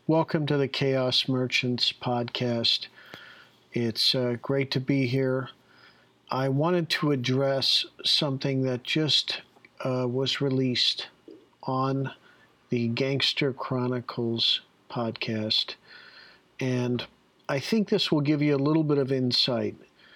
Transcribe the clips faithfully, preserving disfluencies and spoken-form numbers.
Welcome to the Chaos Merchants podcast. It's uh, great to be here. I wanted to address something that just uh, was released on the Gangster Chronicles podcast. And I think this will give you a little bit of insight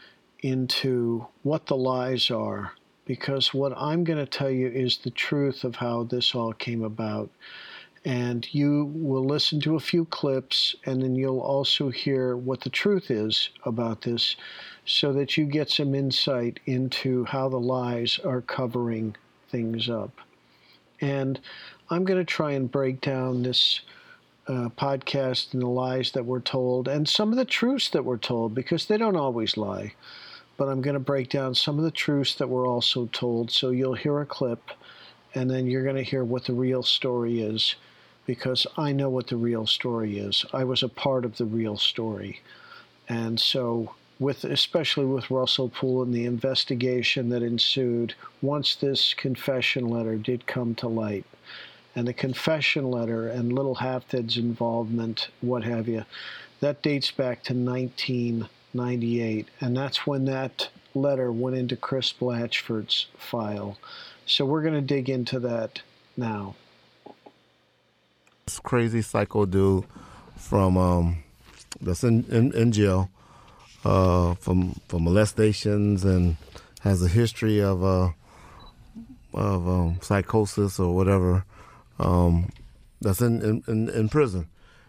into what the lies are, because what I'm going to tell you is the truth of how this all came about. And you will listen to a few clips, and then you'll also hear what the truth is about this, so that you get some insight into how the lies are covering things up. And I'm going to try and break down this uh, podcast and the lies that were told, and some of the truths that were told, because they don't always lie. But I'm going to break down some of the truths that were also told, so you'll hear a clip, and then you're going to hear what the real story is, because I know what the real story is. I was a part of the real story. And so, with especially with Russell Poole and the investigation that ensued once this confession letter did come to light, and the confession letter and Little Halfdead's involvement, what have you, that dates back to nineteen ninety-eight, and that's when that letter went into Chris Blatchford's file. So we're going to dig into that now. This crazy psycho dude from um, that's in, in, in jail uh, from for molestations and has a history of uh, of um, psychosis or whatever. Um, that's in, in, in, in prison.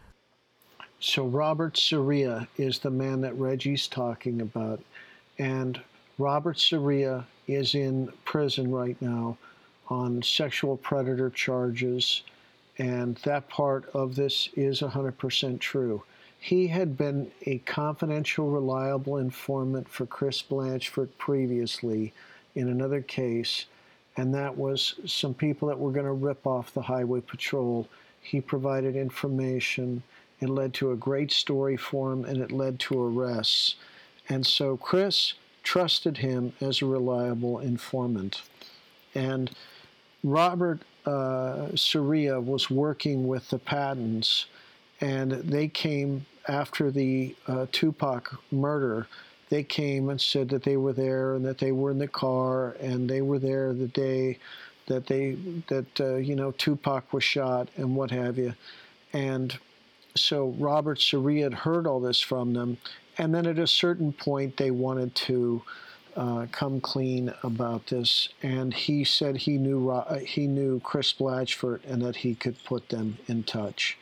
So Robert Surria is the man that Reggie's talking about, and Robert Surria is in prison right now on sexual predator charges. And that part of this is one hundred percent true. He had been a confidential, reliable informant for Chris Blatchford previously in another case, and that was some people that were going to rip off the Highway Patrol. He provided information. It led to a great story for him, and it led to arrests. And so Chris trusted him as a reliable informant. And Robert uh, Surria was working with the Pattons, and they came after the uh, Tupac murder. They came and said that they were there and that they were in the car, and they were there the day that they that uh, you know Tupac was shot and what have you. And so Robert Surria had heard all this from them, and then at a certain point they wanted to Uh, come clean about this, and he said he knew uh, he knew Chris Blatchford and that he could put them in touch.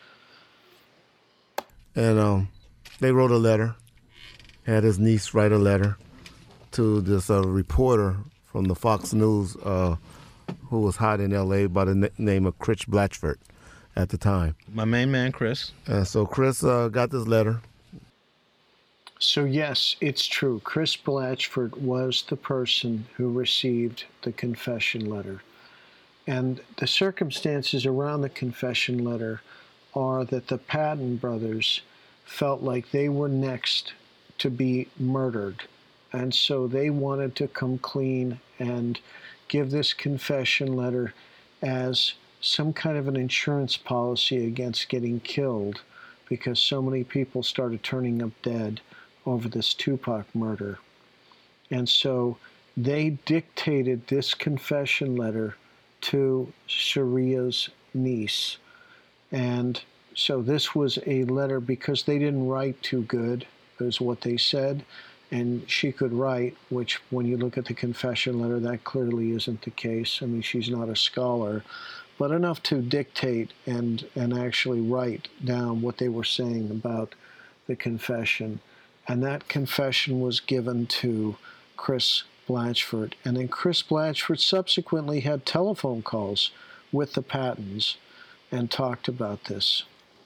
And um, they wrote a letter, had his niece write a letter to this uh, reporter from the Fox News uh, who was hot in L A by the n- name of Chris Blatchford at the time. My main man, Chris. And so Chris uh, got this letter. So yes, it's true. Chris Blatchford was the person who received the confession letter. And the circumstances around the confession letter are that the Patton brothers felt like they were next to be murdered. And so they wanted to come clean and give this confession letter as some kind of an insurance policy against getting killed, because so many people started turning up dead over this Tupac murder. And so they dictated this confession letter to Surria's niece. And so this was a letter because they didn't write too good, is what they said. And she could write, which when you look at the confession letter, that clearly isn't the case. I mean, she's not a scholar, but enough to dictate and, and actually write down what they were saying about the confession. And that confession was given to Chris Blatchford. And then Chris Blatchford subsequently had telephone calls with the Pattons and talked about this.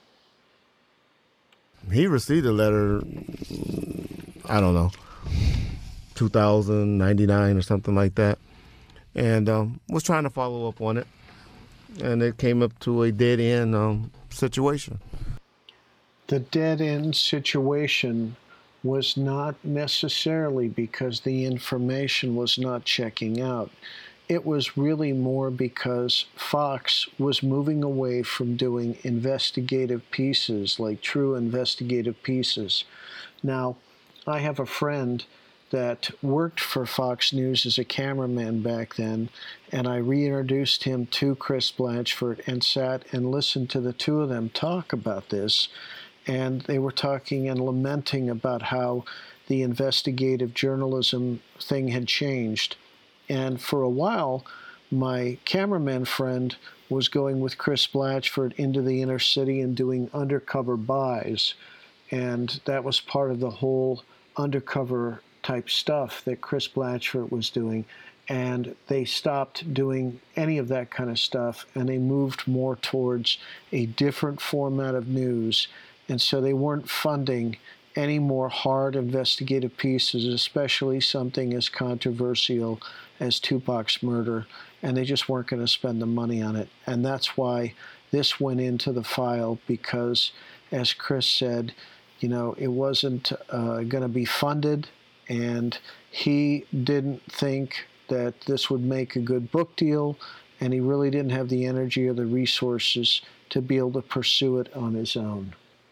He received a letter, I don't know, two thousand ninety-nine or something like that, and um, was trying to follow up on it. And it came up to a dead-end um, situation. The dead-end situation was not necessarily because the information was not checking out. it was really more because Fox was moving away from doing investigative pieces, like true investigative pieces. Now, I have a friend that worked for Fox News as a cameraman back then, and I reintroduced him to Chris Blatchford and sat and listened to the two of them talk about this. And they were talking and lamenting about how the investigative journalism thing had changed. And for a while, my cameraman friend was going with Chris Blatchford into the inner city and doing undercover buys. And that was part of the whole undercover type stuff that Chris Blatchford was doing. And they stopped doing any of that kind of stuff, and they moved more towards a different format of news. And so they weren't funding any more hard investigative pieces, especially something as controversial as Tupac's murder, and they just weren't going to spend the money on it. And that's why this went into the file, because, as Chris said, you know, it wasn't uh, going to be funded, and he didn't think that this would make a good book deal, and he really didn't have the energy or the resources to be able to pursue it on his own.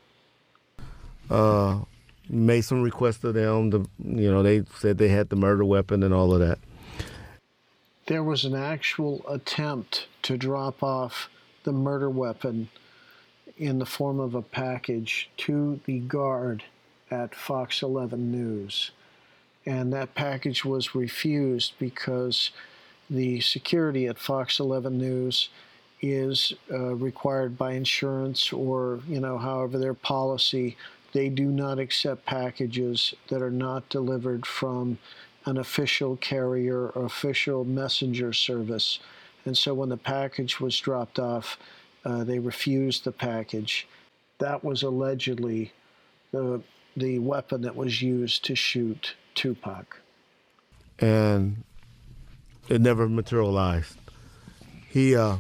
Uh, Mason requested them, to, you know, they said they had the murder weapon and all of that. There was an actual attempt to drop off the murder weapon in the form of a package to the guard at Fox eleven News. And that package was refused because the security at Fox eleven News is uh, required by insurance, or, you know, however their policy. They do not accept packages that are not delivered from an official carrier or official messenger service. And so when the package was dropped off, uh, they refused the package. That was allegedly the, the weapon that was used to shoot Tupac. And it never materialized. He, uh,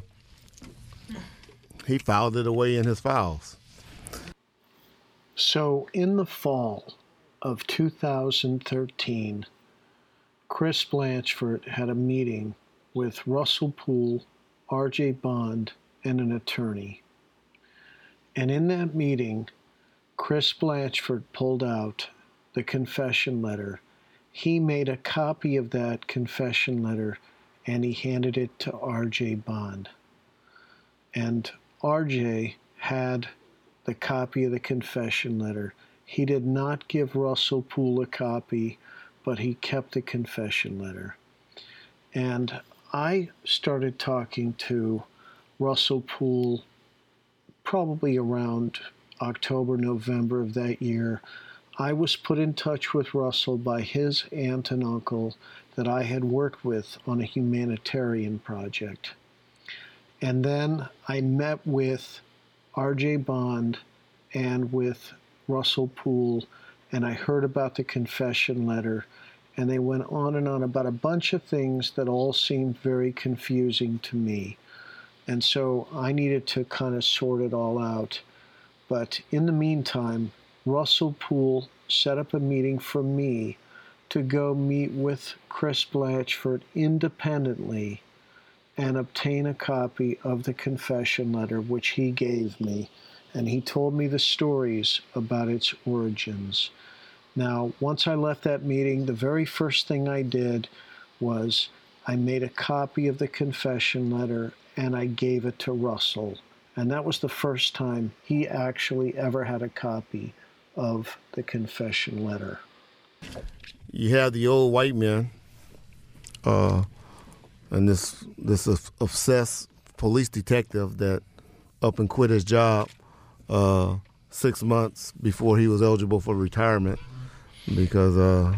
he filed it away in his files. So in the fall of two thousand thirteen, Chris Blatchford had a meeting with Russell Poole, R J Bond, and an attorney. And in that meeting, Chris Blatchford pulled out the confession letter. He made a copy of that confession letter, and he handed it to R J Bond. And R J had the copy of the confession letter. He did not give Russell Poole a copy, but he kept the confession letter. And I started talking to Russell Poole probably around October, November of that year. I was put in touch with Russell by his aunt and uncle that I had worked with on a humanitarian project. And then I met with R J Bond and with Russell Poole, and I heard about the confession letter, and they went on and on about a bunch of things that all seemed very confusing to me. And so I needed to kind of sort it all out. But in the meantime, Russell Poole set up a meeting for me to go meet with Chris Blatchford independently and obtain a copy of the confession letter, which he gave me. And he told me the stories about its origins. Now, once I left that meeting, the very first thing I did was I made a copy of the confession letter and I gave it to Russell. And that was the first time he actually ever had a copy of the confession letter. You have the old white man, uh, and this this obsessed police detective that up and quit his job uh, six months before he was eligible for retirement because uh,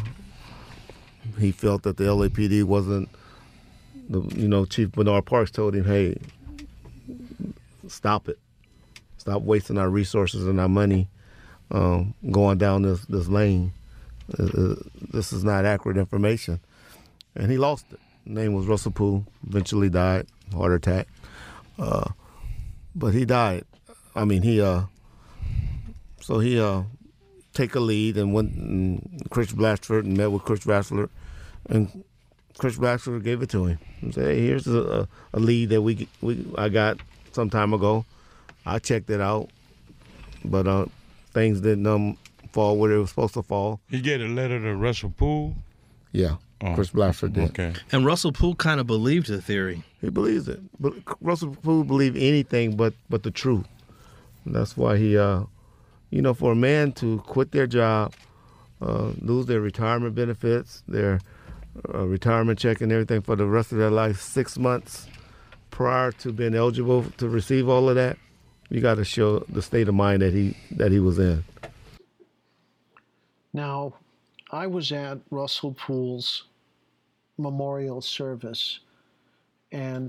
he felt that the L A P D wasn't, the, you know, Chief Bernard Parks told him, hey, stop it. Stop wasting our resources and our money um, going down this, this lane. Uh, this is not accurate information. And he lost it. His name was Russell Poole, eventually died, heart attack. Uh, but he died. I mean, he, uh, so he uh, take a lead and went and Chris Blatchford and met with Chris Blatchford and Chris Baxter gave it to him. He said, "Hey, here's a, a lead that we we I got some time ago. I checked it out, but uh, things didn't um, fall where they were supposed to fall." He gave a letter to Russell Poole? Yeah, oh, Chris Baxter did. Okay. And Russell Poole kind of believed the theory. He believes it. But Russell Poole believed anything but, but the truth. And that's why he, uh, you know, for a man to quit their job, uh, lose their retirement benefits, their uh, retirement check and everything for the rest of their life, six months prior to being eligible to receive all of that, you got to show the state of mind that he that he was in. Now, I was at Russell Poole's memorial service, and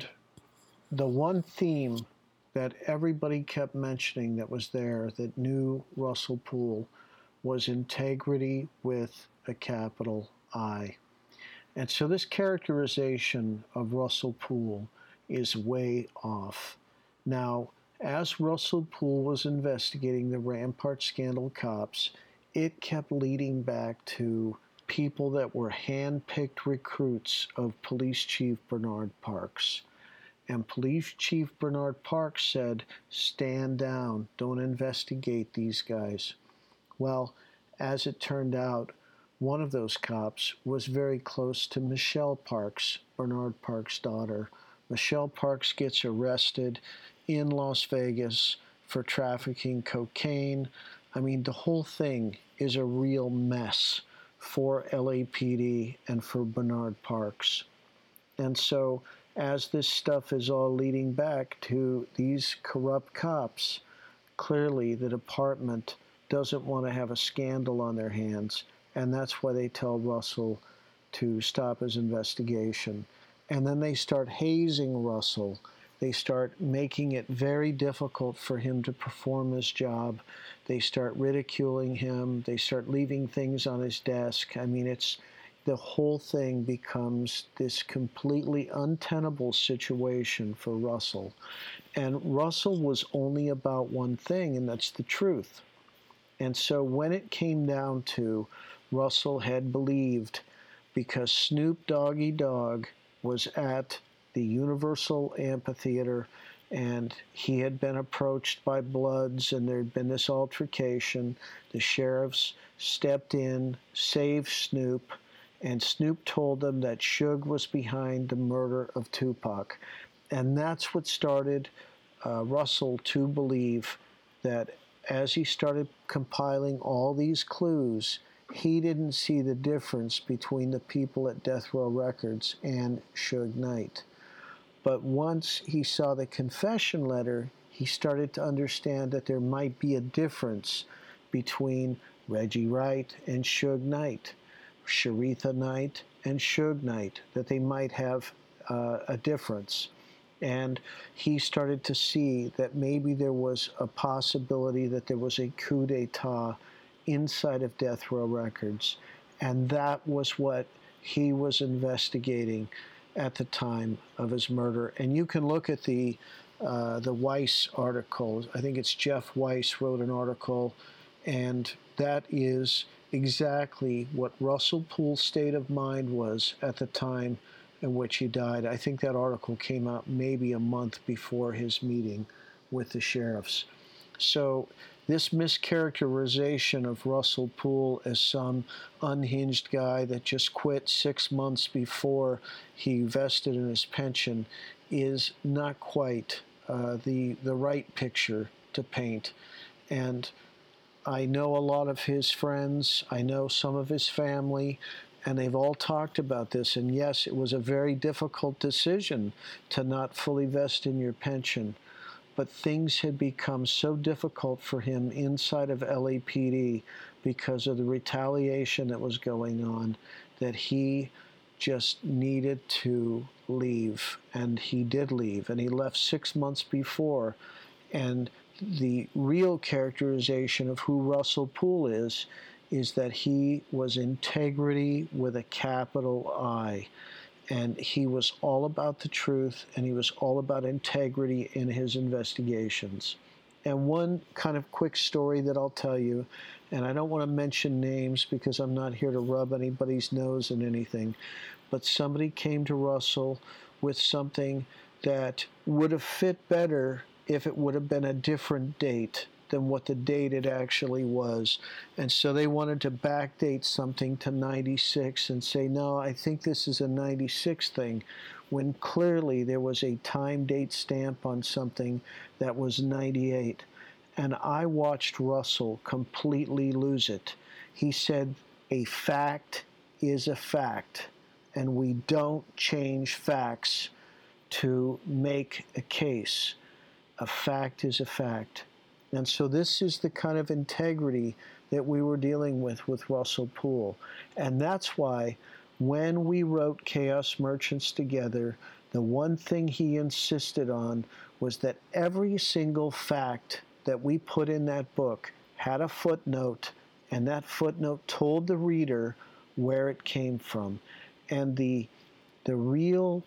the one theme that everybody kept mentioning that was there that knew Russell Poole was integrity with a capital I. And so this characterization of Russell Poole is way off. Now, as Russell Poole was investigating the Rampart scandal cops, it kept leading back to people that were hand-picked recruits of Police Chief Bernard Parks. And Police Chief Bernard Parks said, "Stand down, don't investigate these guys." Well, as it turned out, one of those cops was very close to Michelle Parks, Bernard Parks' daughter. Michelle Parks gets arrested in Las Vegas for trafficking cocaine. I mean, the whole thing is a real mess for L A P D and for Bernard Parks. And so as this stuff is all leading back to these corrupt cops, clearly the department doesn't want to have a scandal on their hands, and that's why they tell Russell to stop his investigation. And then they start hazing Russell. They start making it very difficult for him to perform his job. They start ridiculing him. They start leaving things on his desk. I mean, it's the whole thing becomes this completely untenable situation for Russell. And Russell was only about one thing, and that's the truth. And so when it came down to Russell had believed, because Snoop Doggy Dogg was at the Universal Amphitheater, and he had been approached by Bloods, and there had been this altercation. The sheriffs stepped in, saved Snoop, and Snoop told them that Suge was behind the murder of Tupac. And that's what started uh, Russell to believe that as he started compiling all these clues, he didn't see the difference between the people at Death Row Records and Suge Knight. But once he saw the confession letter, he started to understand that there might be a difference between Reggie Wright and Suge Knight, Sharitha Knight and Suge Knight, that they might have uh, a difference. And he started to see that maybe there was a possibility that there was a coup d'etat inside of Death Row Records. And that was what he was investigating at the time of his murder. And you can look at the uh, the Weiss article. I think it's Jeff Weiss wrote an article, and that is exactly what Russell Poole's state of mind was at the time in which he died. I think that article came out maybe a month before his meeting with the sheriffs. So this mischaracterization of Russell Poole as some unhinged guy that just quit six months before he vested in his pension is not quite uh, the, the right picture to paint. And I know a lot of his friends, I know some of his family, and they've all talked about this. And yes, it was a very difficult decision to not fully vest in your pension. But things had become so difficult for him inside of L A P D because of the retaliation that was going on that he just needed to leave. And he did leave. And he left six months before. And the real characterization of who Russell Poole is, is that he was integrity with a capital I. And he was all about the truth, and he was all about integrity in his investigations. And one kind of quick story that I'll tell you, and I don't want to mention names because I'm not here to rub anybody's nose in anything, but somebody came to Russell with something that would have fit better if it would have been a different date than what the date it actually was. And so they wanted to backdate something to ninety-six and say, no, I think this is a ninety-six thing, when clearly there was a time date stamp on something that was ninety-eight. And I watched Russell completely lose it. He said, a fact is a fact, and we don't change facts to make a case. A fact is a fact. And so this is the kind of integrity that we were dealing with with Russell Poole. And that's why when we wrote Chaos Merchants together, the one thing he insisted on was that every single fact that we put in that book had a footnote, and that footnote told the reader where it came from. And the, the real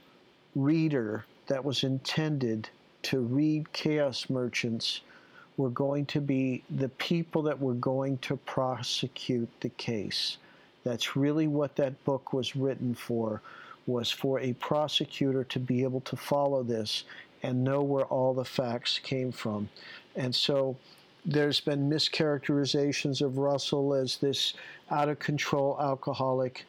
reader that was intended to read Chaos Merchants were going to be the people that were going to prosecute the case. That's really what that book was written for, was for a prosecutor to be able to follow this and know where all the facts came from. And so there's been mischaracterizations of Russell as this out-of-control alcoholic.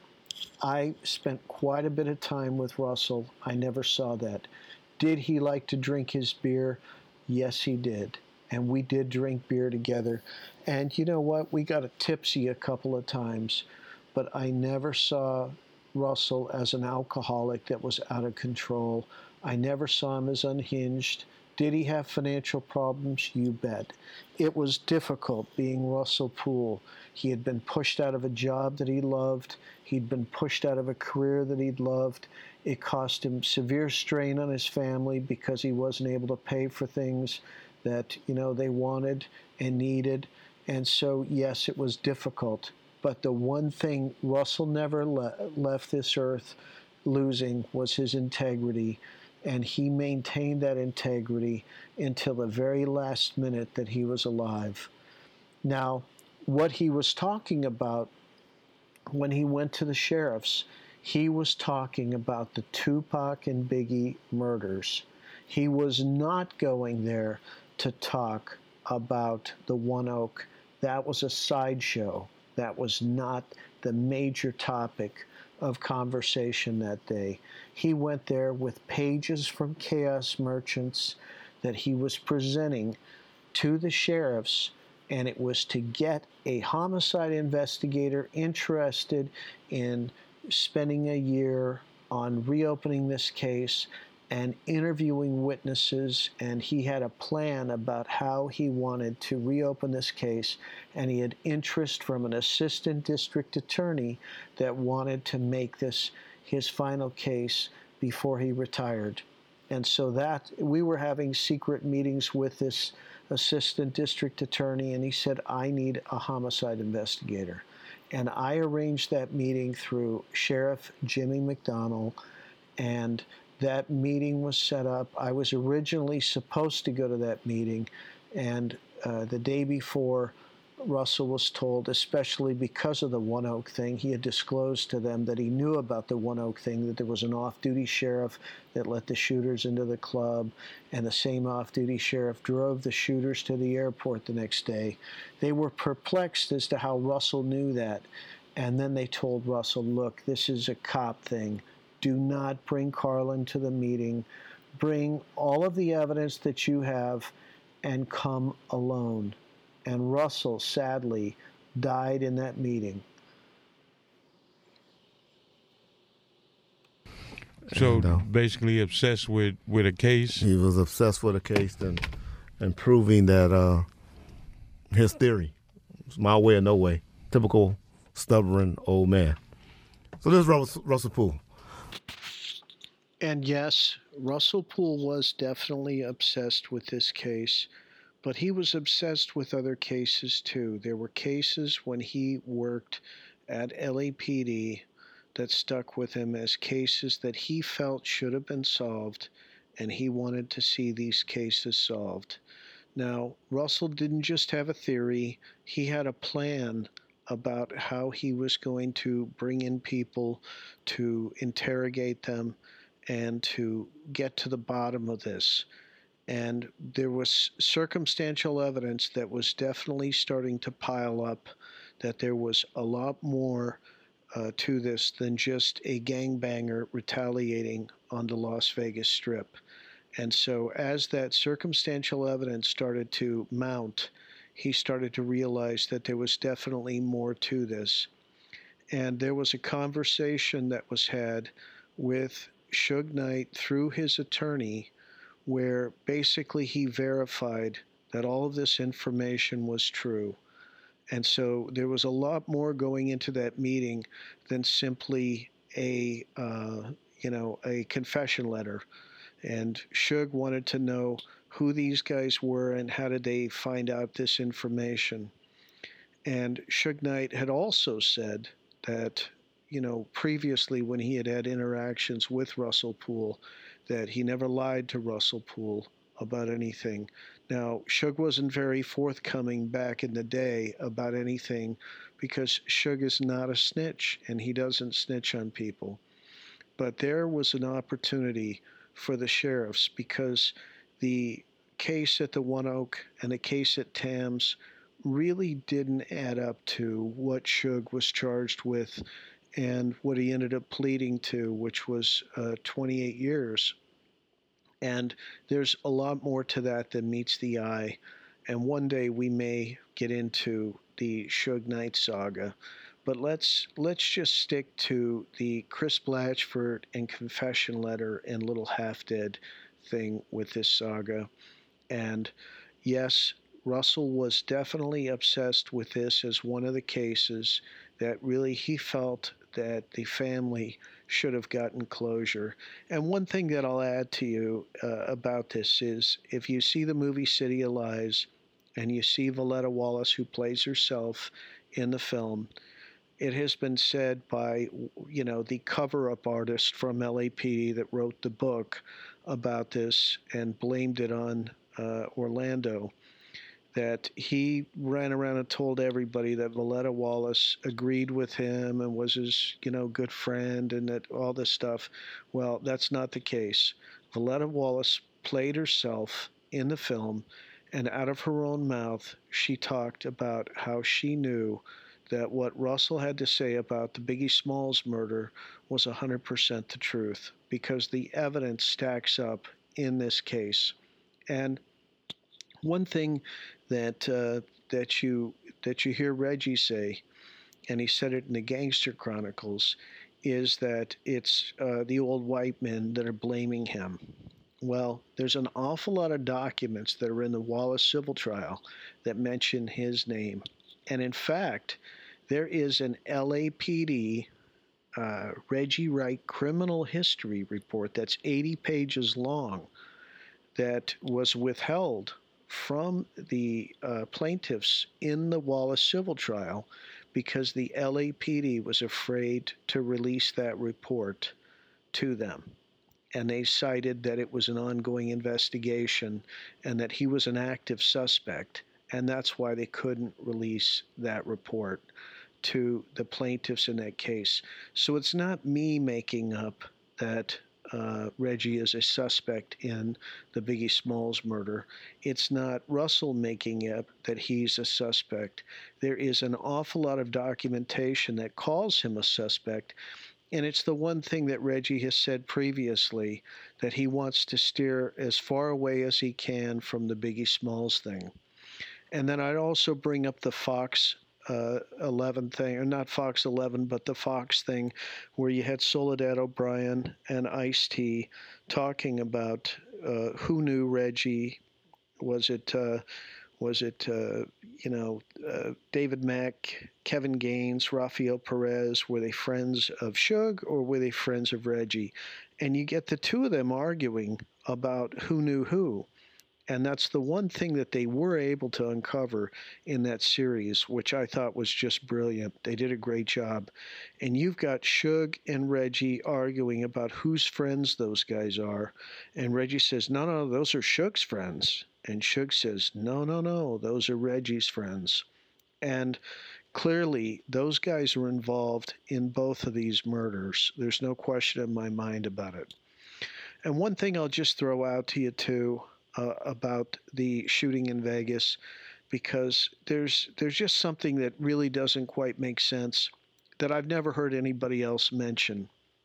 I spent quite a bit of time with Russell. I never saw that. Did he like to drink his beer? Yes, he did. And we did drink beer together. And you know what? We got tipsy a couple of times. But I never saw Russell as an alcoholic that was out of control. I never saw him as unhinged. Did he have financial problems? You bet. It was difficult being Russell Poole. He had been pushed out of a job that he loved. He'd been pushed out of a career that he'd loved. It cost him severe strain on his family because he wasn't able to pay for things that, you know, they wanted and needed. And so, yes, it was difficult. But the one thing Russell never le- left this earth losing was his integrity. And he maintained that integrity until the very last minute that he was alive. Now, what he was talking about when he went to the sheriffs, he was talking about the Tupac and Biggie murders. He was not going there to talk about the One Oak. That was a sideshow. That was not the major topic of conversation that day. He went there with pages from Chaos Merchants that he was presenting to the sheriffs, and it was to get a homicide investigator interested in spending a year on reopening this case and interviewing witnesses, and he had a plan about how he wanted to reopen this case, and he had interest from an assistant district attorney that wanted to make this his final case before he retired. And so that we were having secret meetings with this assistant district attorney, and he said, I need a homicide investigator. And I arranged that meeting through Sheriff Jimmy McDonnell, and that meeting was set up. I was originally supposed to go to that meeting, and uh, the day before, Russell was told, especially because of the One Oak thing, he had disclosed to them that he knew about the One Oak thing, that there was an off-duty sheriff that let the shooters into the club, and the same off-duty sheriff drove the shooters to the airport the next day. They were perplexed as to how Russell knew that, and then they told Russell, look, this is a cop thing. Do not bring Carlin to the meeting. Bring all of the evidence that you have and come alone. And Russell, sadly, died in that meeting. So And, uh, basically obsessed with, with a case. He was obsessed with a case and and proving that uh, his theory was my way or no way. Typical stubborn old man. So this is Russell, Russell Poole. And yes, Russell Poole was definitely obsessed with this case, but he was obsessed with other cases too. There were cases when he worked at L A P D that stuck with him as cases that he felt should have been solved, and he wanted to see these cases solved. Now, Russell didn't just have a theory, he had a plan about how he was going to bring in people to interrogate them and to get to the bottom of this. And there was circumstantial evidence that was definitely starting to pile up, that there was a lot more uh, to this than just a gangbanger retaliating on the Las Vegas Strip. And so as that circumstantial evidence started to mount, he started to realize that there was definitely more to this. And there was a conversation that was had with Suge Knight through his attorney, where basically he verified that all of this information was true. And so there was a lot more going into that meeting than simply a, uh, you know, a confession letter. And Suge wanted to know who these guys were and how did they find out this information. And Suge Knight had also said that, you know, previously when he had had interactions with Russell Poole, that he never lied to Russell Poole about anything. Now, Suge wasn't very forthcoming back in the day about anything because Suge is not a snitch and he doesn't snitch on people. But there was an opportunity for the sheriffs because the case at the One Oak and the case at Tams really didn't add up to what Suge was charged with and what he ended up pleading to, which was uh, twenty-eight years. And there's a lot more to that than meets the eye. And one day we may get into the Suge Knight saga. But let's let's just stick to the Chris Blatchford and confession letter and Little Half Dead thing with this saga. And yes, Russell was definitely obsessed with this as one of the cases that really he felt that the family should have gotten closure. And one thing that I'll add to you uh, about this is if you see the movie City of Lies and you see Valletta Wallace, who plays herself in the film, it has been said by, you know, the cover-up artist from L A P D that wrote the book about this and blamed it on uh, Orlando, that he ran around and told everybody that Valletta Wallace agreed with him and was his, you know, good friend and that all this stuff. Well, that's not the case. Valletta Wallace played herself in the film, and out of her own mouth, she talked about how she knew that what Russell had to say about the Biggie Smalls murder was one hundred percent the truth, because the evidence stacks up in this case. And one thing that uh, that you that you hear Reggie say, and he said it in the Gangster Chronicles, is that it's uh, the old white men that are blaming him. Well, there's an awful lot of documents that are in the Wallace civil trial that mention his name. And in fact, there is an L A P D uh, Reggie Wright criminal history report that's eighty pages long that was withheld from the uh, plaintiffs in the Wallace civil trial because the L A P D was afraid to release that report to them. And they cited that it was an ongoing investigation and that he was an active suspect, and that's why they couldn't release that report to the plaintiffs in that case. So it's not me making up that uh, Reggie is a suspect in the Biggie Smalls murder. It's not Russell making up that he's a suspect. There is an awful lot of documentation that calls him a suspect, and it's the one thing that Reggie has said previously, that he wants to steer as far away as he can from the Biggie Smalls thing. And then I'd also bring up the Fox uh, eleven thing, or not Fox eleven, but the Fox thing, where you had Soledad O'Brien and Ice-T talking about uh, who knew Reggie. Was it, uh, was it uh, you know, uh, David Mack, Kevin Gaines, Rafael Perez? Were they friends of Suge or were they friends of Reggie? And you get the two of them arguing about who knew who. And that's the one thing that they were able to uncover in that series, which I thought was just brilliant. They did a great job. And you've got Suge and Reggie arguing about whose friends those guys are. And Reggie says, no, no, those are Suge's friends. And Suge says, no, no, no, those are Reggie's friends. And clearly, those guys were involved in both of these murders. There's no question in my mind about it. And one thing I'll just throw out to you, too, uh, about the shooting in Vegas, because there's there's just something that really doesn't quite make sense that I've never heard anybody else mention.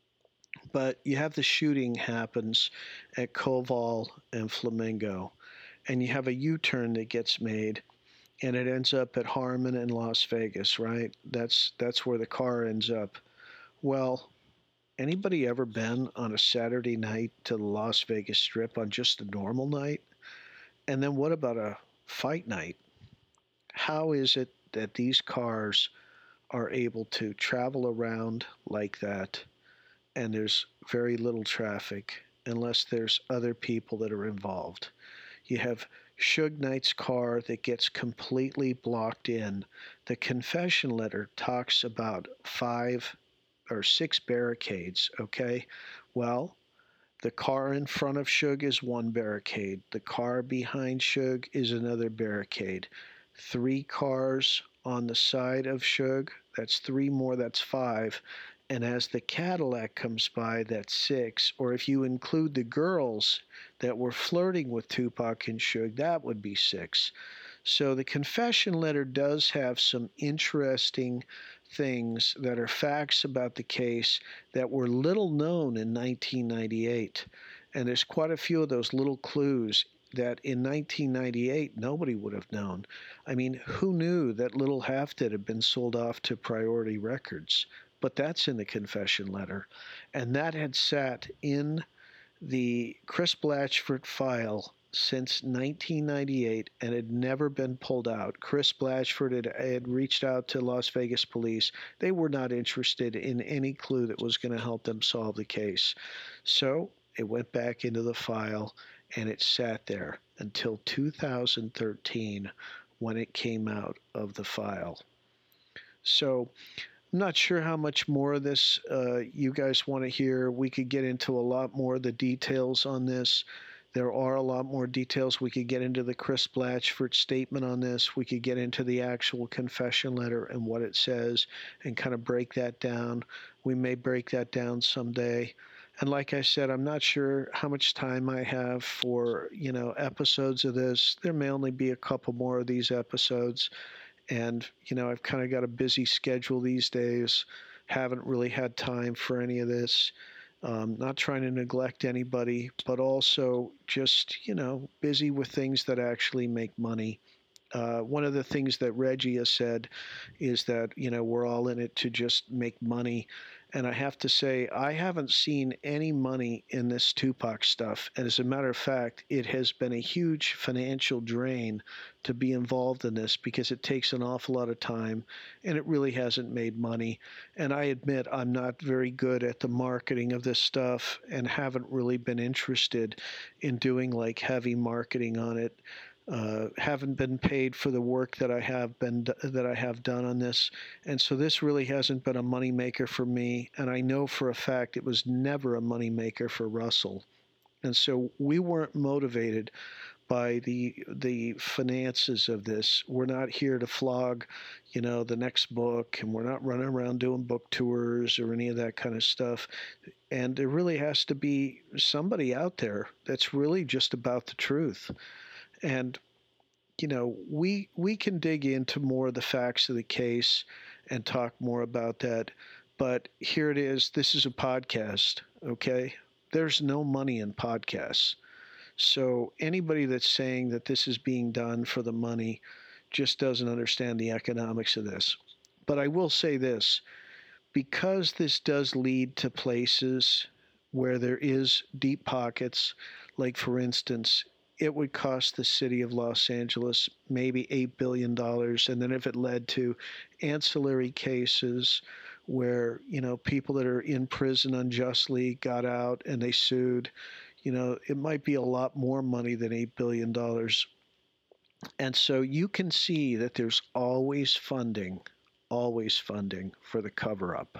But you have the shooting happens at Koval and Flamingo, and you have a U-turn that gets made, and it ends up at Harmon and Las Vegas, right? That's that's where the car ends up. Well, anybody ever been on a Saturday night to the Las Vegas Strip on just a normal night? And then what about a fight night? How is it that these cars are able to travel around like that, and there's very little traffic unless there's other people that are involved? You have Suge Knight's car that gets completely blocked in. The confession letter talks about five or six barricades, okay? Well, the car in front of Suge is one barricade. The car behind Suge is another barricade. Three cars on the side of Suge, that's three more, that's five. And as the Cadillac comes by, that's six. Or if you include the girls that were flirting with Tupac and Suge, that would be six. So the confession letter does have some interesting things that are facts about the case that were little known in nineteen ninety-eight. And there's quite a few of those little clues that in nineteen ninety-eight nobody would have known. I mean, who knew that Little Hafted had been sold off to Priority Records? But that's in the confession letter. And that had sat in the Chris Blatchford file since nineteen ninety-eight and had never been pulled out. Chris Blatchford had, had reached out to Las Vegas police. They were not interested in any clue that was going to help them solve the case. So it went back into the file, and it sat there until two thousand thirteen when it came out of the file. So I'm not sure how much more of this uh, you guys want to hear. We could get into a lot more of the details on this. There are a lot more details. We could get into the Chris Blatchford statement on this. We could get into the actual confession letter and what it says and kind of break that down. We may break that down someday. And like I said, I'm not sure how much time I have for, you know, episodes of this. There may only be a couple more of these episodes. And, you know, I've kind of got a busy schedule these days. Haven't really had time for any of this. Um, not trying to neglect anybody, but also just, you know, busy with things that actually make money. Uh, one of the things that Reggie has said is that, you know, we're all in it to just make money. And I have to say, I haven't seen any money in this Tupac stuff. And as a matter of fact, it has been a huge financial drain to be involved in this because it takes an awful lot of time and it really hasn't made money. And I admit I'm not very good at the marketing of this stuff and haven't really been interested in doing like heavy marketing on it. Uh, haven't been paid for the work that I have been that I have done on this, and so this really hasn't been a moneymaker for me. And I know for a fact it was never a moneymaker for Russell, and so we weren't motivated by the the finances of this. We're not here to flog, you know, the next book, and we're not running around doing book tours or any of that kind of stuff. And there really has to be somebody out there that's really just about the truth. And, you know, we we can dig into more of the facts of the case and talk more about that. But here it is. This is a podcast, okay? There's no money in podcasts. So anybody that's saying that this is being done for the money just doesn't understand the economics of this. But I will say this. Because this does lead to places where there is deep pockets, like, for instance, it would cost the city of Los Angeles maybe eight billion dollars. And then if it led to ancillary cases where, you know, people that are in prison unjustly got out and they sued, you know, it might be a lot more money than eight billion dollars. And so you can see that there's always funding, always funding for the cover-up.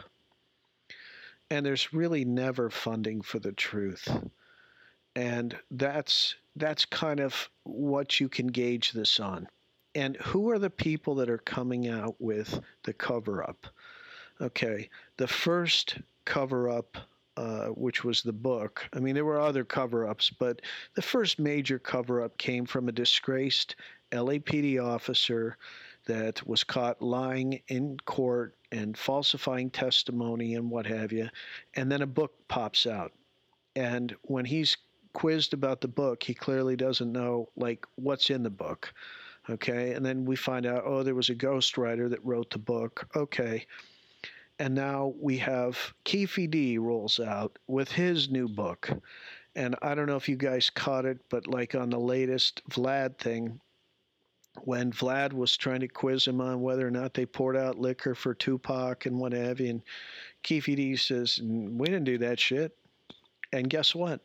And there's really never funding for the truth. And that's that's kind of what you can gauge this on. And who are the people that are coming out with the cover-up? Okay, the first cover-up, uh, which was the book, I mean, there were other cover-ups, but the first major cover-up came from a disgraced L A P D officer that was caught lying in court and falsifying testimony and what have you, and then a book pops out. And when he's quizzed about the book, he clearly doesn't know, like, what's in the book. Okay, and then we find out, oh, there was a ghostwriter that wrote the book. Okay, and now we have Keefe D rolls out with his new book. And I don't know if you guys caught it, but like on the latest Vlad thing, when Vlad was trying to quiz him on whether or not they poured out liquor for Tupac and what have you, and Keefe D says, we didn't do that shit. And guess what?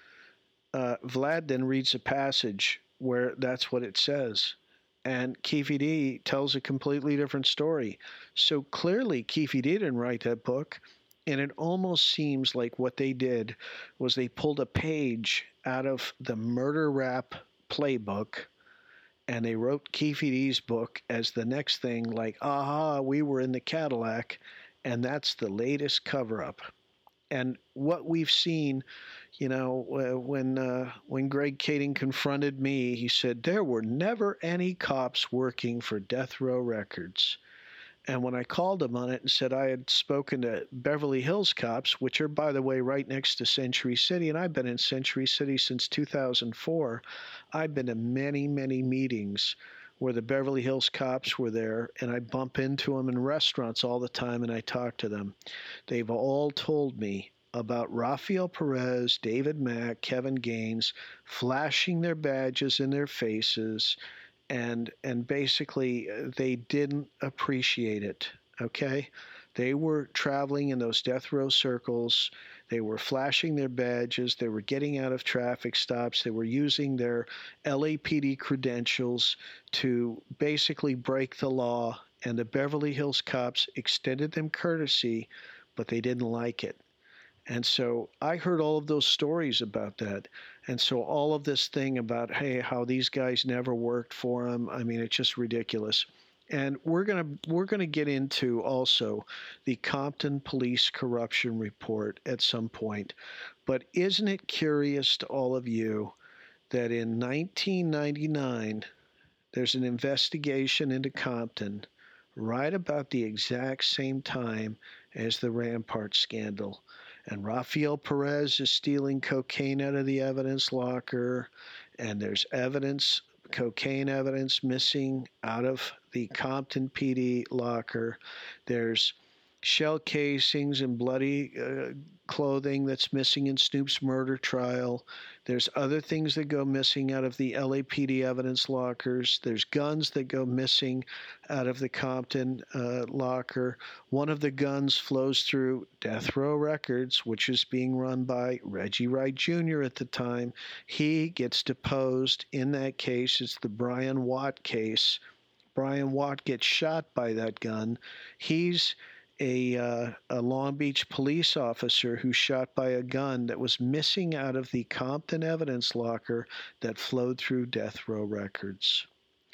Uh, Vlad then reads a passage where that's what it says. And Keefe D tells a completely different story. So clearly Keefe D didn't write that book. And it almost seems like what they did was they pulled a page out of the murder rap playbook and they wrote Keefe D's book as the next thing, like, aha, we were in the Cadillac. And that's the latest cover-up. And what we've seen, you know, when uh, when Greg Kading confronted me, he said, there were never any cops working for Death Row Records. And when I called him on it and said I had spoken to Beverly Hills cops, which are, by the way, right next to Century City, and I've been in Century City since two thousand four, I've been to many, many meetings where the Beverly Hills cops were there, and I bump into them in restaurants all the time, and I talk to them. They've all told me about Rafael Perez, David Mack, Kevin Gaines flashing their badges in their faces, and and basically they didn't appreciate it, okay? They were traveling in those death row circles. They were flashing their badges. They were getting out of traffic stops. They were using their L A P D credentials to basically break the law. And the Beverly Hills cops extended them courtesy, but they didn't like it. And so I heard all of those stories about that. And so all of this thing about, hey, how these guys never worked for them, I mean, it's just ridiculous. And we're going to we're going to get into also the Compton Police Corruption Report at some point. But isn't it curious to all of you that in nineteen ninety-nine, there's an investigation into Compton right about the exact same time as the Rampart scandal. And Rafael Perez is stealing cocaine out of the evidence locker, and there's evidence, cocaine evidence missing out of the Compton P D locker. There's shell casings and bloody uh, clothing that's missing in Snoop's murder trial. There's other things that go missing out of the L A P D evidence lockers. There's guns that go missing out of the Compton uh, locker. One of the guns flows through Death Row Records, which is being run by Reggie Wright Junior at the time. He gets deposed in that case. It's the Brian Watt case. Brian Watt gets shot by that gun. He's A, uh, a Long Beach police officer who's shot by a gun that was missing out of the Compton evidence locker that flowed through Death Row Records.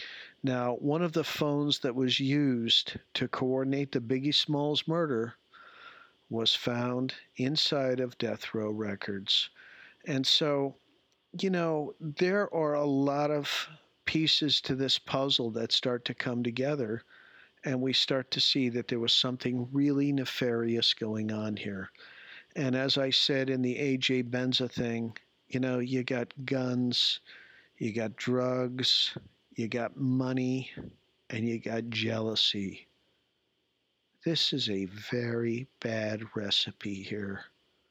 Now, one of the phones that was used to coordinate the Biggie Smalls murder was found inside of Death Row Records. And so, you know, there are a lot of pieces to this puzzle that start to come together. And we start to see that there was something really nefarious going on here. And as I said in the A J Benza thing, you know, you got guns, you got drugs, you got money, and you got jealousy. This is a very bad recipe here.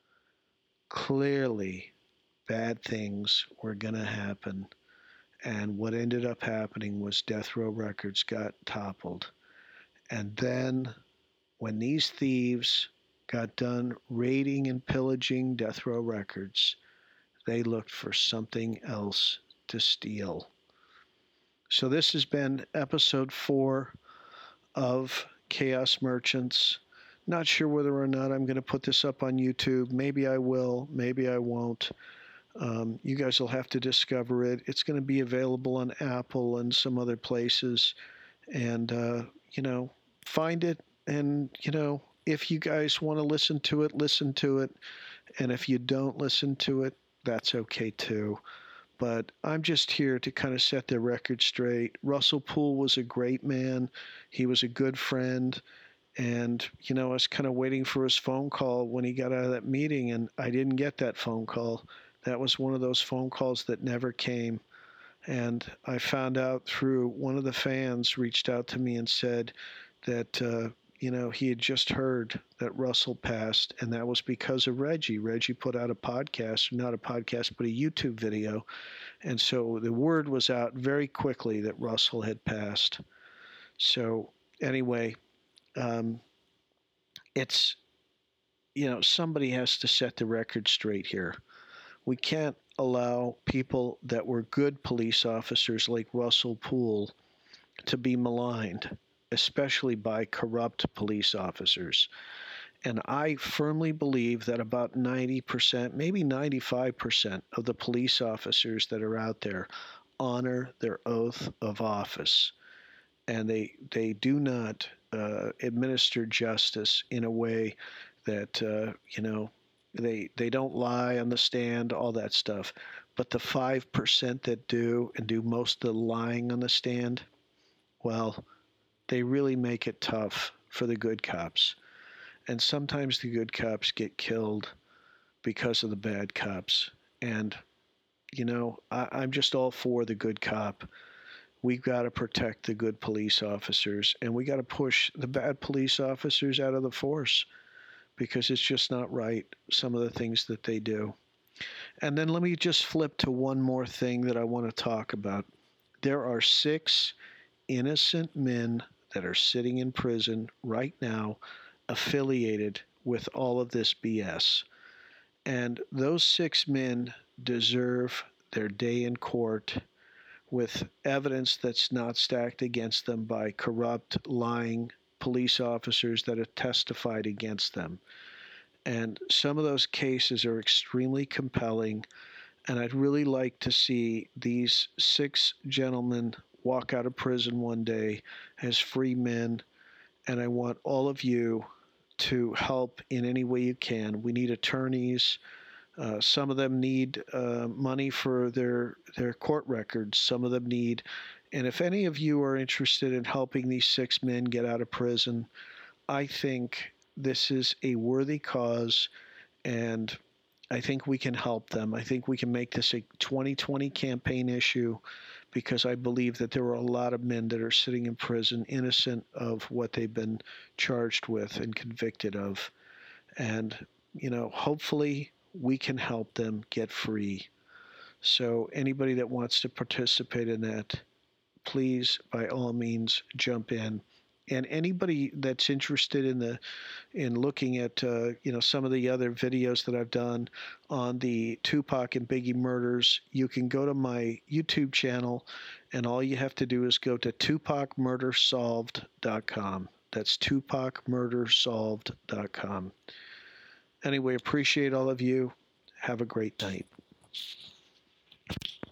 Clearly, bad things were going to happen. And what ended up happening was Death Row Records got toppled. And then when these thieves got done raiding and pillaging Death Row Records, they looked for something else to steal. So this has been episode four of Chaos Merchants. Not sure whether or not I'm going to put this up on YouTube. Maybe I will, maybe I won't. Um, you guys will have to discover it. It's going to be available on Apple and some other places. And, uh, you know, find it. And, you know, if you guys want to listen to it, listen to it. And if you don't listen to it, that's okay too. But I'm just here to kind of set the record straight. Russell Poole was a great man. He was a good friend. And, you know, I was kind of waiting for his phone call when he got out of that meeting, and I didn't get that phone call. That was one of those phone calls that never came. And I found out through one of the fans reached out to me and said that, uh, you know, he had just heard that Russell passed, and that was because of Reggie. Reggie put out a podcast, not a podcast, but a YouTube video. And so the word was out very quickly that Russell had passed. So anyway, um, it's, you know, somebody has to set the record straight here. We can't allow people that were good police officers like Russell Poole to be maligned, especially by corrupt police officers. And I firmly believe that about ninety percent, maybe ninety-five percent of the police officers that are out there honor their oath of office. And they, they do not uh, administer justice in a way that, uh, you know, they, they don't lie on the stand, all that stuff. But the five percent that do and do most of the lying on the stand, well, they really make it tough for the good cops. And sometimes the good cops get killed because of the bad cops. And, you know, I, I'm just all for the good cop. We've got to protect the good police officers, and we got to push the bad police officers out of the force because it's just not right, some of the things that they do. And then let me just flip to one more thing that I want to talk about. There are six innocent men that are sitting in prison right now affiliated with all of this B S. And those six men deserve their day in court with evidence that's not stacked against them by corrupt, lying police officers that have testified against them. And some of those cases are extremely compelling, and I'd really like to see these six gentlemen walk out of prison one day as free men, and I want all of you to help in any way you can. We need attorneys. Uh, some of them need uh, money for their their court records. Some of them need, and if any of you are interested in helping these six men get out of prison, I think this is a worthy cause, and I think we can help them. I think we can make this a twenty twenty campaign issue because I believe that there are a lot of men that are sitting in prison innocent of what they've been charged with and convicted of. And, you know, hopefully we can help them get free. So anybody that wants to participate in that, please, by all means, jump in. And anybody that's interested in the in looking at uh, you know some of the other videos that I've done on the Tupac and Biggie murders, you can go to my YouTube channel, and all you have to do is go to tupac murder solved dot com. That's tupac murder solved dot com. Anyway, appreciate all of you. Have a great night.